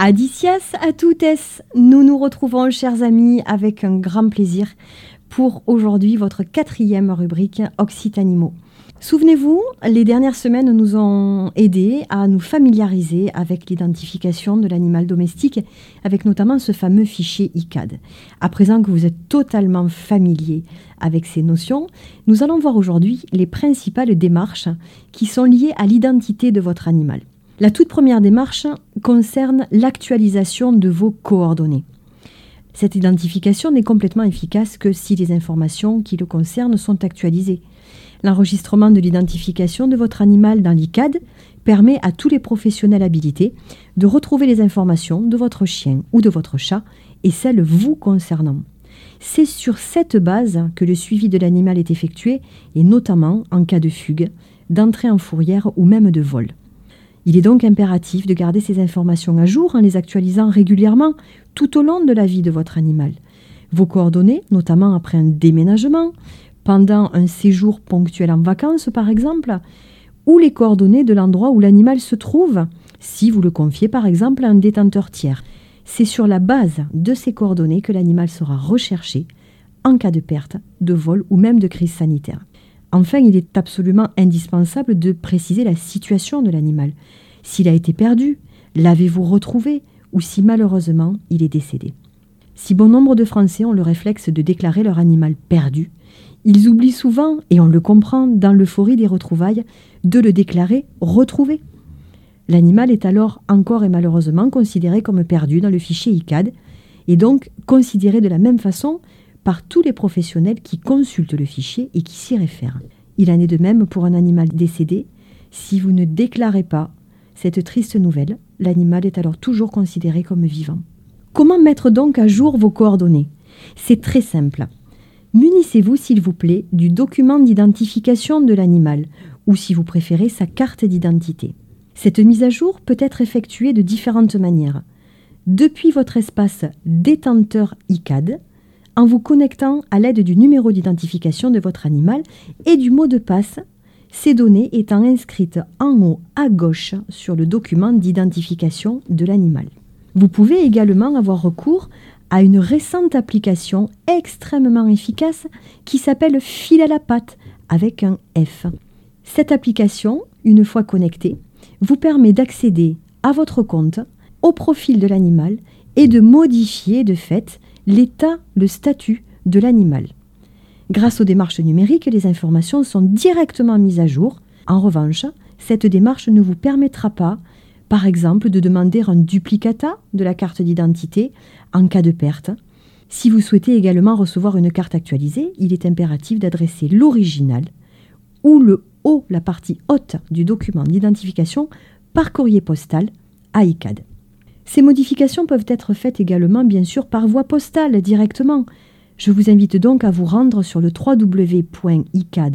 Adicias à toutes, nous nous retrouvons chers amis avec un grand plaisir pour aujourd'hui votre 4e rubrique Occitanimo. Souvenez-vous, les dernières semaines nous ont aidés à nous familiariser avec l'identification de l'animal domestique, avec notamment ce fameux fichier ICAD. À présent que vous êtes totalement familier avec ces notions, nous allons voir aujourd'hui les principales démarches qui sont liées à l'identité de votre animal. La toute première démarche concerne l'actualisation de vos coordonnées. Cette identification n'est complètement efficace que si les informations qui le concernent sont actualisées. L'enregistrement de l'identification de votre animal dans l'ICAD permet à tous les professionnels habilités de retrouver les informations de votre chien ou de votre chat et celles vous concernant. C'est sur cette base que le suivi de l'animal est effectué, et notamment en cas de fugue, d'entrée en fourrière ou même de vol. Il est donc impératif de garder ces informations à jour en les actualisant régulièrement tout au long de la vie de votre animal. Vos coordonnées, notamment après un déménagement, pendant un séjour ponctuel en vacances par exemple, ou les coordonnées de l'endroit où l'animal se trouve, si vous le confiez par exemple à un détenteur tiers. C'est sur la base de ces coordonnées que l'animal sera recherché en cas de perte, de vol ou même de crise sanitaire. Enfin, il est absolument indispensable de préciser la situation de l'animal. S'il a été perdu, l'avez-vous retrouvé ou si malheureusement il est décédé. Si bon nombre de Français ont le réflexe de déclarer leur animal perdu, ils oublient souvent, et on le comprend dans l'euphorie des retrouvailles, de le déclarer retrouvé. L'animal est alors encore et malheureusement considéré comme perdu dans le fichier ICAD et donc considéré de la même façon par tous les professionnels qui consultent le fichier et qui s'y réfèrent. Il en est de même pour un animal décédé. Si vous ne déclarez pas cette triste nouvelle, l'animal est alors toujours considéré comme vivant. Comment mettre donc à jour vos coordonnées ? C'est très simple. Munissez-vous, s'il vous plaît, du document d'identification de l'animal, ou si vous préférez, sa carte d'identité. Cette mise à jour peut être effectuée de différentes manières. Depuis votre espace détenteur ICAD, en vous connectant à l'aide du numéro d'identification de votre animal et du mot de passe, ces données étant inscrites en haut à gauche sur le document d'identification de l'animal. Vous pouvez également avoir recours à une récente application extrêmement efficace qui s'appelle Fil à la patte avec un F. Cette application, une fois connectée, vous permet d'accéder à votre compte, au profil de l'animal et de modifier de fait l'état, le statut de l'animal. Grâce aux démarches numériques, les informations sont directement mises à jour. En revanche, cette démarche ne vous permettra pas, par exemple, de demander un duplicata de la carte d'identité en cas de perte. Si vous souhaitez également recevoir une carte actualisée, il est impératif d'adresser l'original ou la partie haute du document d'identification par courrier postal à ICAD. Ces modifications peuvent être faites également, bien sûr, par voie postale directement. Je vous invite donc à vous rendre sur le www.icad.fr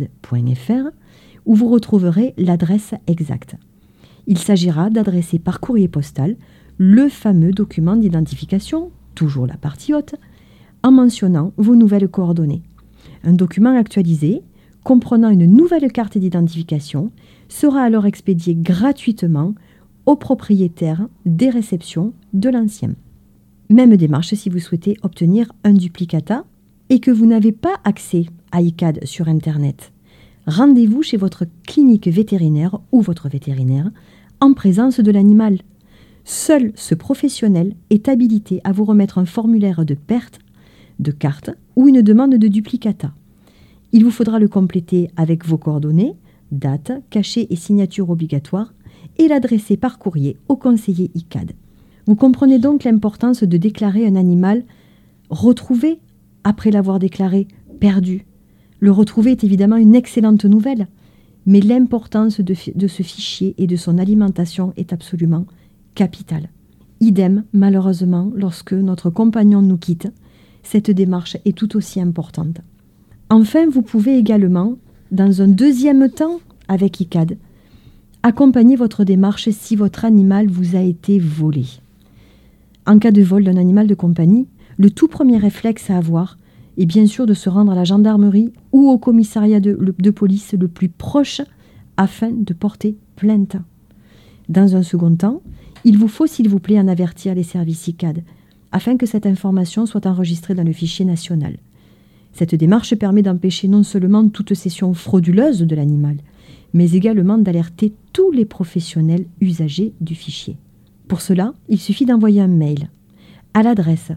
où vous retrouverez l'adresse exacte. Il s'agira d'adresser par courrier postal le fameux document d'identification, toujours la partie haute, en mentionnant vos nouvelles coordonnées. Un document actualisé, comprenant une nouvelle carte d'identification, sera alors expédié gratuitement au propriétaire des réceptions de l'ancien. Même démarche si vous souhaitez obtenir un duplicata et que vous n'avez pas accès à ICAD sur Internet. Rendez-vous chez votre clinique vétérinaire ou votre vétérinaire en présence de l'animal. Seul ce professionnel est habilité à vous remettre un formulaire de perte de carte ou une demande de duplicata. Il vous faudra le compléter avec vos coordonnées, date, cachet et signature obligatoire et l'adresser par courrier au conseiller ICAD. Vous comprenez donc l'importance de déclarer un animal retrouvé après l'avoir déclaré perdu. Le retrouver est évidemment une excellente nouvelle, mais l'importance de ce fichier et de son alimentation est absolument capitale. Idem, malheureusement, lorsque notre compagnon nous quitte, cette démarche est tout aussi importante. Enfin, vous pouvez également, dans un deuxième temps avec ICAD, accompagner votre démarche si votre animal vous a été volé. En cas de vol d'un animal de compagnie, le tout premier réflexe à avoir est bien sûr de se rendre à la gendarmerie ou au commissariat de police le plus proche afin de porter plainte. Dans un second temps, Il vous faut, s'il vous plaît, en avertir les services ICAD, afin que cette information soit enregistrée dans le fichier national. Cette démarche permet d'empêcher non seulement toute cession frauduleuse de l'animal, mais également d'alerter tous les professionnels usagers du fichier. Pour cela, il suffit d'envoyer un mail à l'adresse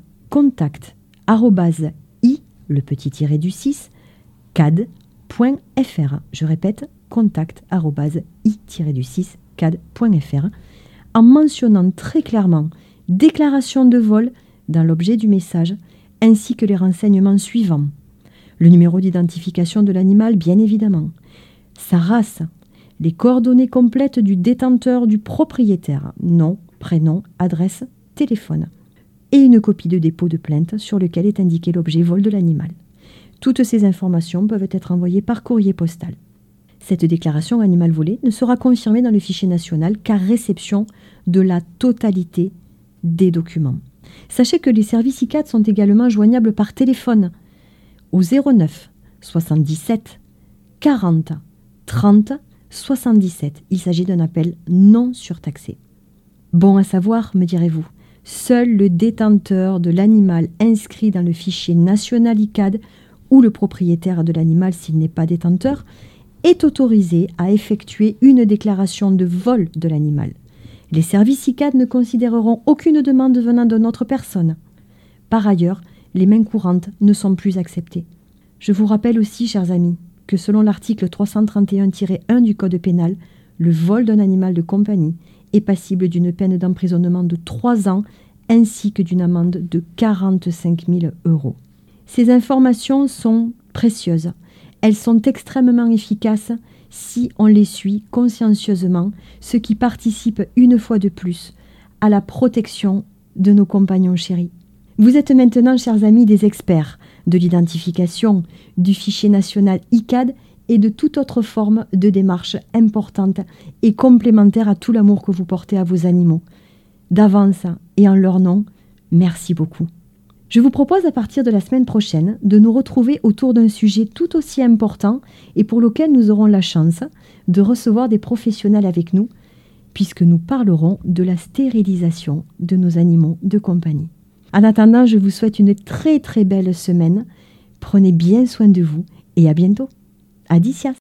contact@i-cad.fr. Je répète, contact@i-cad.fr, en mentionnant très clairement déclaration de vol dans l'objet du message, ainsi que les renseignements suivants. Le numéro d'identification de l'animal, bien évidemment, sa race, les coordonnées complètes du détenteur, du propriétaire, nom, prénom, adresse, téléphone, et une copie de dépôt de plainte sur lequel est indiqué l'objet vol de l'animal. Toutes ces informations peuvent être envoyées par courrier postal. Cette déclaration animal volé ne sera confirmée dans le fichier national qu'à réception de la totalité des documents. Sachez que les services ICAD sont également joignables par téléphone au 09 77 40 30 77. Il s'agit d'un appel non surtaxé. Bon à savoir, me direz-vous, seul le détenteur de l'animal inscrit dans le fichier national ICAD ou le propriétaire de l'animal, s'il n'est pas détenteur, est autorisé à effectuer une déclaration de vol de l'animal. Les services ICAD ne considéreront aucune demande venant d'une autre personne. Par ailleurs, les mains courantes ne sont plus acceptées. Je vous rappelle aussi, chers amis, que selon l'article 331-1 du Code pénal, le vol d'un animal de compagnie est passible d'une peine d'emprisonnement de 3 ans ainsi que d'une amende de 45 000 €. Ces informations sont précieuses. Elles sont extrêmement efficaces si on les suit consciencieusement, ce qui participe une fois de plus à la protection de nos compagnons chéris. Vous êtes maintenant, chers amis, des experts de l'identification, du fichier national ICAD et de toute autre forme de démarche importante et complémentaire à tout l'amour que vous portez à vos animaux. D'avance et en leur nom, merci beaucoup. Je vous propose à partir de la semaine prochaine de nous retrouver autour d'un sujet tout aussi important et pour lequel nous aurons la chance de recevoir des professionnels avec nous, puisque nous parlerons de la stérilisation de nos animaux de compagnie. En attendant, je vous souhaite une très très belle semaine. Prenez bien soin de vous et à bientôt. Adicias.